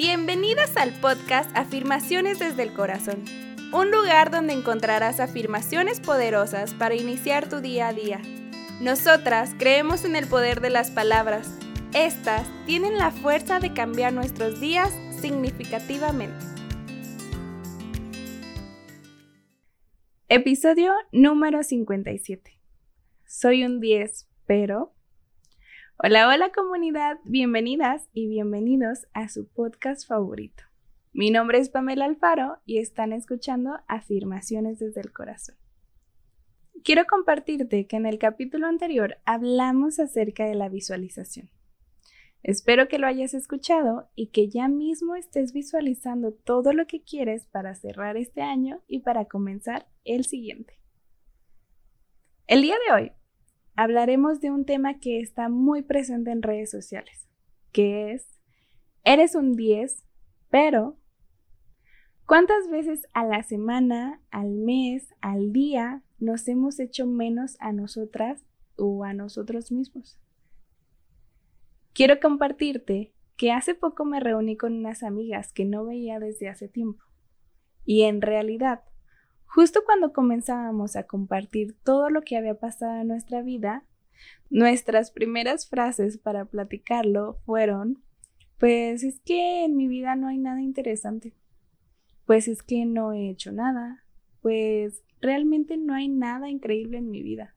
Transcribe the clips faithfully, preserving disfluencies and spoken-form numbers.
Bienvenidas al podcast Afirmaciones desde el Corazón, un lugar donde encontrarás afirmaciones poderosas para iniciar tu día a día. Nosotras creemos en el poder de las palabras. Estas tienen la fuerza de cambiar nuestros días significativamente. Episodio número cincuenta y siete. Soy un diez, pero... Hola, hola comunidad, bienvenidas y bienvenidos a su podcast favorito. Mi nombre es Pamela Alfaro y están escuchando Afirmaciones desde el Corazón. Quiero compartirte que en el capítulo anterior hablamos acerca de la visualización. Espero que lo hayas escuchado y que ya mismo estés visualizando todo lo que quieres para cerrar este año y para comenzar el siguiente. El día de hoy hablaremos de un tema que está muy presente en redes sociales, que es, eres un diez, pero ¿cuántas veces a la semana, al mes, al día nos hemos hecho menos a nosotras o a nosotros mismos? Quiero compartirte que hace poco me reuní con unas amigas que no veía desde hace tiempo, y en realidad, justo cuando comenzábamos a compartir todo lo que había pasado en nuestra vida, nuestras primeras frases para platicarlo fueron, pues es que en mi vida no hay nada interesante, pues es que no he hecho nada, pues realmente no hay nada increíble en mi vida.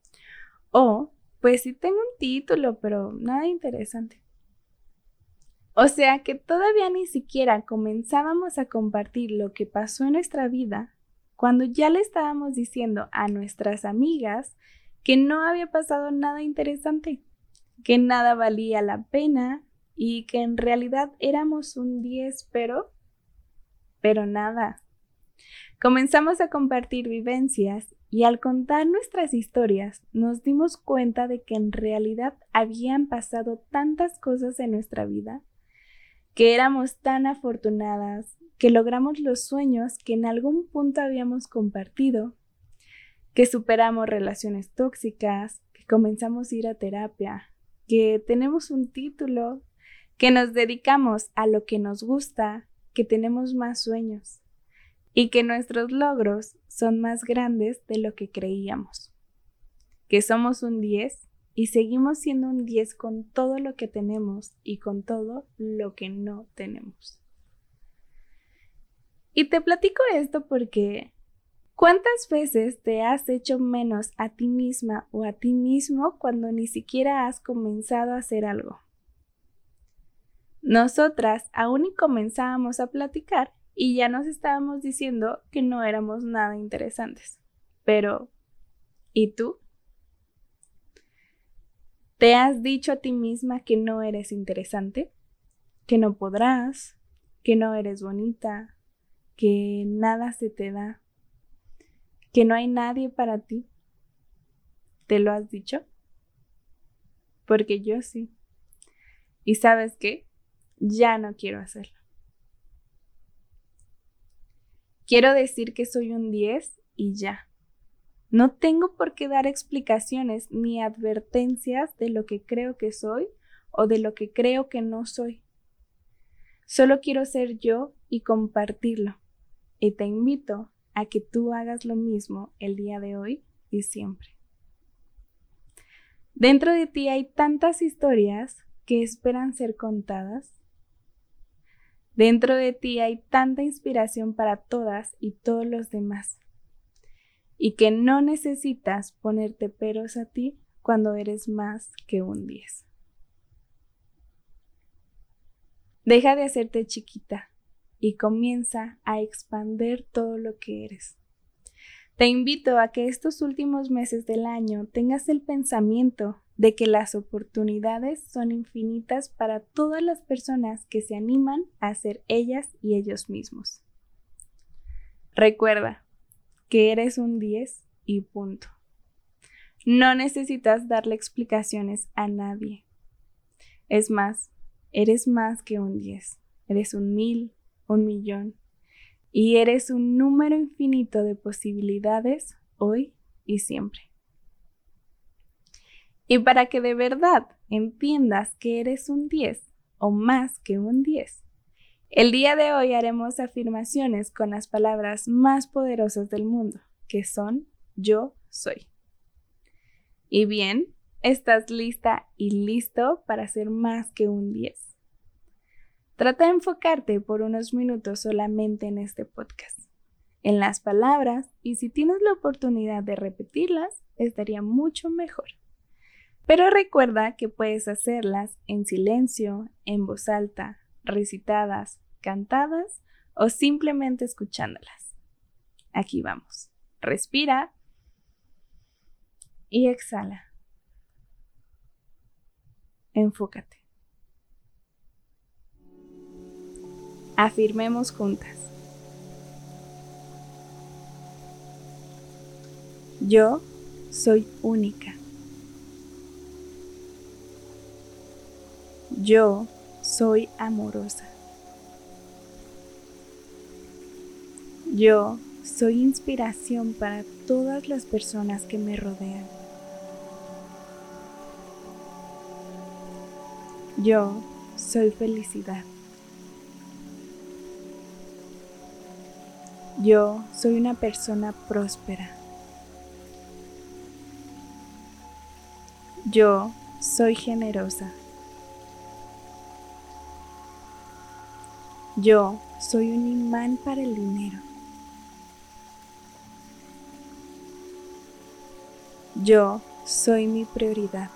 O, pues sí tengo un título, pero nada interesante. O sea que todavía ni siquiera comenzábamos a compartir lo que pasó en nuestra vida, cuando ya le estábamos diciendo a nuestras amigas que no había pasado nada interesante, que nada valía la pena y que en realidad éramos un diez, pero, pero nada. Comenzamos a compartir vivencias y al contar nuestras historias nos dimos cuenta de que en realidad habían pasado tantas cosas en nuestra vida, que éramos tan afortunadas, que logramos los sueños que en algún punto habíamos compartido, que superamos relaciones tóxicas, que comenzamos a ir a terapia, que tenemos un título, que nos dedicamos a lo que nos gusta, que tenemos más sueños y que nuestros logros son más grandes de lo que creíamos, que somos un diez y seguimos siendo un diez con todo lo que tenemos y con todo lo que no tenemos. Y te platico esto porque ¿cuántas veces te has hecho menos a ti misma o a ti mismo cuando ni siquiera has comenzado a hacer algo? Nosotras aún y comenzábamos a platicar y ya nos estábamos diciendo que no éramos nada interesantes. Pero, ¿y tú? ¿Te has dicho a ti misma que no eres interesante? ¿Que no podrás? ¿Que no eres bonita? ¿Que nada se te da? ¿Que no hay nadie para ti? ¿Te lo has dicho? Porque yo sí. ¿Y sabes qué? Ya no quiero hacerlo. Quiero decir que soy un diez y ya. No tengo por qué dar explicaciones ni advertencias de lo que creo que soy o de lo que creo que no soy. Solo quiero ser yo y compartirlo. Y te invito a que tú hagas lo mismo el día de hoy y siempre. Dentro de ti hay tantas historias que esperan ser contadas. Dentro de ti hay tanta inspiración para todas y todos los demás. Y que no necesitas ponerte peros a ti cuando eres más que un diez. Deja de hacerte chiquita y comienza a expandir todo lo que eres. Te invito a que estos últimos meses del año tengas el pensamiento de que las oportunidades son infinitas para todas las personas que se animan a ser ellas y ellos mismos. Recuerda que eres un diez y punto. No necesitas darle explicaciones a nadie. Es más, eres más que un diez. Eres un mil, un millón. Y eres un número infinito de posibilidades hoy y siempre. Y para que de verdad entiendas que eres un diez o más que un diez, El día de hoy haremos afirmaciones con las palabras más poderosas del mundo, que son yo soy. Y bien, ¿estás lista y listo para ser más que un diez? Trata de enfocarte por unos minutos solamente en este podcast, en las palabras, y si tienes la oportunidad de repetirlas, estaría mucho mejor. Pero recuerda que puedes hacerlas en silencio, en voz alta, recitadas, cantadas o simplemente escuchándolas. Aquí vamos. Respira y exhala. Enfócate. Afirmemos juntas. Yo soy única. Yo soy amorosa. Yo soy inspiración para todas las personas que me rodean. Yo soy felicidad. Yo soy una persona próspera. Yo soy generosa. Yo soy un imán para el dinero. Yo soy mi prioridad.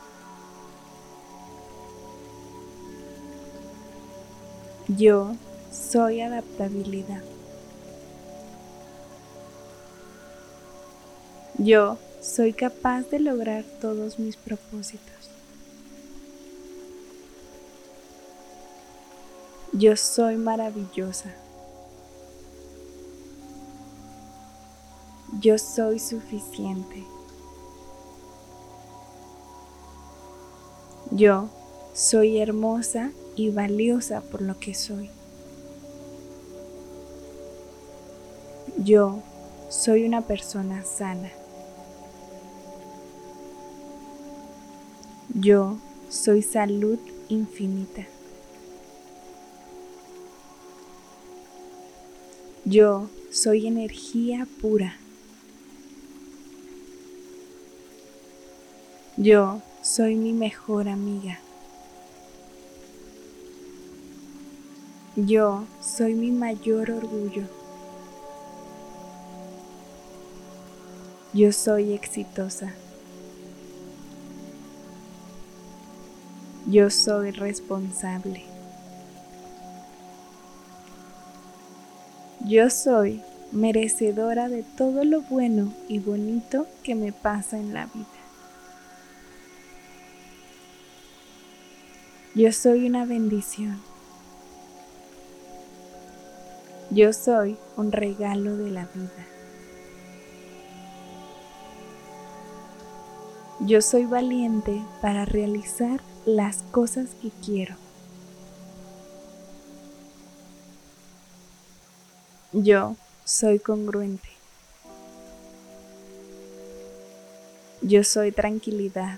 Yo soy adaptabilidad. Yo soy capaz de lograr todos mis propósitos. Yo soy maravillosa. Yo soy suficiente. Yo soy hermosa y valiosa por lo que soy. Yo soy una persona sana. Yo soy salud infinita. Yo soy energía pura. Yo soy mi mejor amiga. Yo soy mi mayor orgullo. Yo soy exitosa. Yo soy responsable. Yo soy merecedora de todo lo bueno y bonito que me pasa en la vida. Yo soy una bendición. Yo soy un regalo de la vida. Yo soy valiente para realizar las cosas que quiero. Yo soy congruente. Yo soy tranquilidad.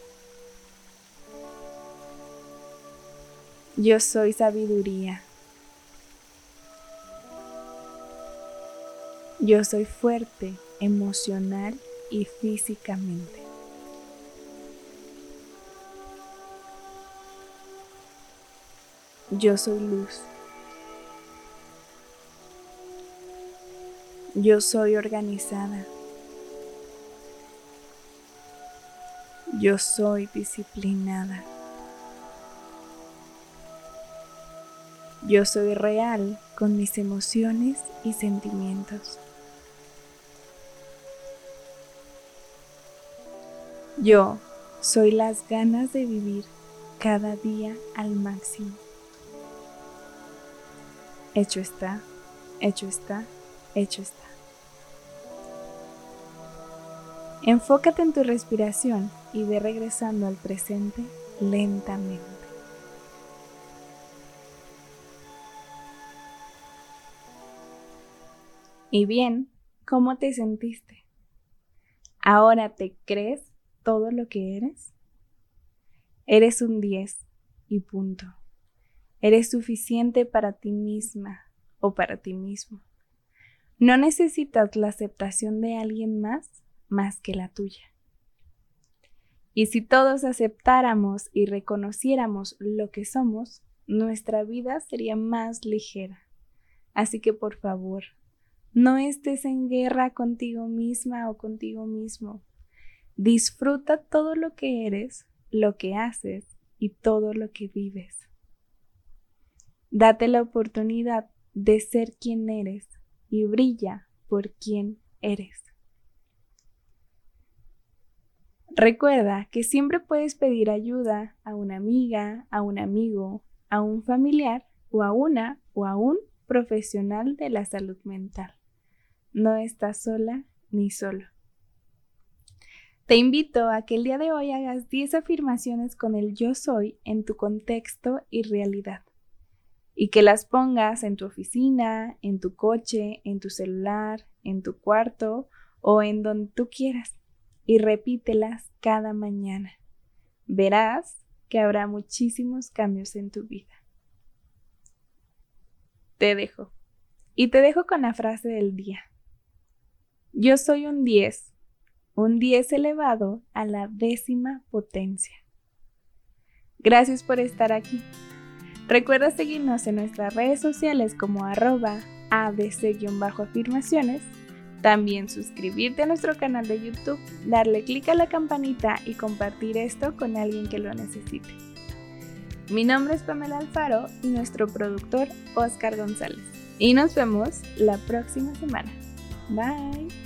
Yo soy sabiduría. Yo soy fuerte emocional y físicamente. Yo soy luz. Yo soy organizada. Yo soy disciplinada. Yo soy real con mis emociones y sentimientos. Yo soy las ganas de vivir cada día al máximo. Hecho está, hecho está, hecho está. Enfócate en tu respiración y ve regresando al presente lentamente. Y bien, ¿cómo te sentiste? ¿Ahora te crees todo lo que eres? Eres un diez y punto. Eres suficiente para ti misma o para ti mismo. No necesitas la aceptación de alguien más más que la tuya. Y si todos aceptáramos y reconociéramos lo que somos, nuestra vida sería más ligera. Así que por favor, no estés en guerra contigo misma o contigo mismo. Disfruta todo lo que eres, lo que haces y todo lo que vives. Date la oportunidad de ser quien eres y brilla por quien eres. Recuerda que siempre puedes pedir ayuda a una amiga, a un amigo, a un familiar o a una o a un profesional de la salud mental. No estás sola ni solo. Te invito a que el día de hoy hagas diez afirmaciones con el yo soy en tu contexto y realidad y que las pongas en tu oficina, en tu coche, en tu celular, en tu cuarto o en donde tú quieras y repítelas cada mañana. Verás que habrá muchísimos cambios en tu vida. Te dejo. Y te dejo con la frase del día. Yo soy un diez, un diez elevado a la décima potencia. Gracias por estar aquí. Recuerda seguirnos en nuestras redes sociales como arroba abc-afirmaciones. También suscribirte a nuestro canal de YouTube, darle clic a la campanita y compartir esto con alguien que lo necesite. Mi nombre es Pamela Alfaro y nuestro productor Oscar González. Y nos vemos la próxima semana. Bye.